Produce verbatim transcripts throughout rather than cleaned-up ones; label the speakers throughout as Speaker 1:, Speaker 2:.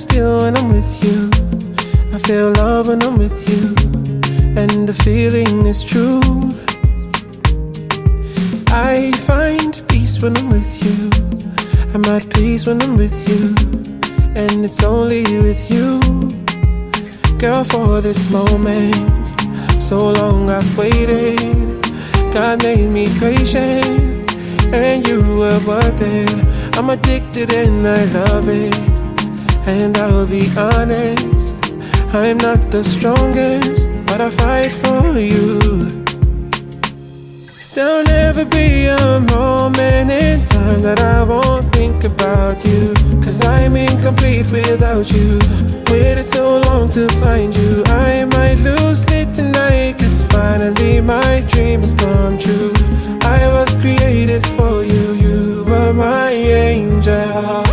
Speaker 1: still when I'm with you. I feel love when I'm with you, and the feeling is true. I find peace when I'm with you. I'm at peace when I'm with you, and it's only with you. Girl, for this moment, so long I've waited. God made me patient, and you were worth it. I'm addicted and I love it, and I'll be honest, I'm not the strongest, but I fight for you. There'll never be a moment in time that I won't think about you, 'cause I'm incomplete without you. Waited so long to find you, I might lose it tonight, 'cause finally my dream has come true. I was created for you, you were my angel.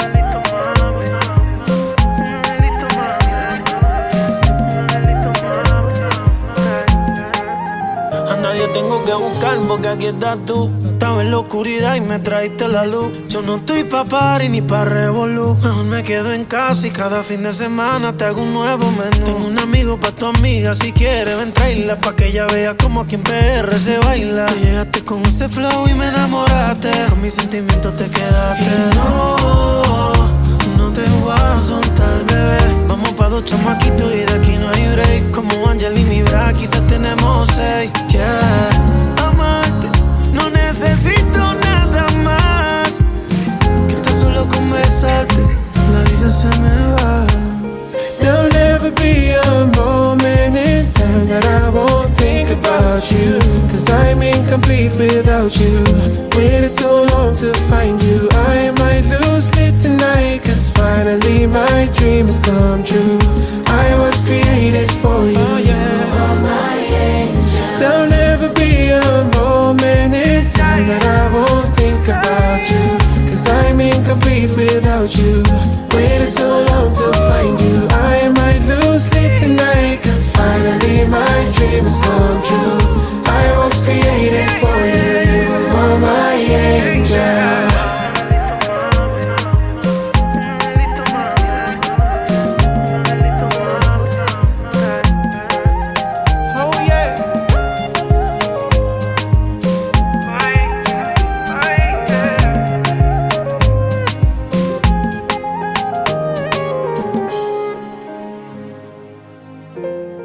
Speaker 2: Tengo que buscar porque aquí estás tú. Estaba en la oscuridad y me traíste la luz. Yo no estoy pa' party ni pa' revolú. Mejor me quedo en casa y cada fin de semana te hago un nuevo menú. Tengo un amigo pa' tu amiga, si quieres ven traerla, pa' que ella vea como aquí en P R se baila. Tú llegaste con ese flow y me enamoraste, con mis sentimientos te quedaste. Y no, no te voy a soltar, bebé. Vamos pa' dos chamaquitos y de aquí no hay break. Como Angelina y Bra, quizás tenemos seis. Yeah, amarte, no necesito nada más que tan solo conversarte, la vida se me va.
Speaker 1: There'll never be a moment in time that I won't think about you, 'cause I'm incomplete without you. Waited so long to find you, I might lose it tonight, 'cause finally my dream has come true. I was created for you, oh, yeah. You are my angel. There'll never be a moment in time that I won't think about you, 'cause I'm incomplete without you. Waited so long to find you, I might lose it tonight, 'cause finally my dream has come true. I was created for you, you are my angel.
Speaker 3: Thank you.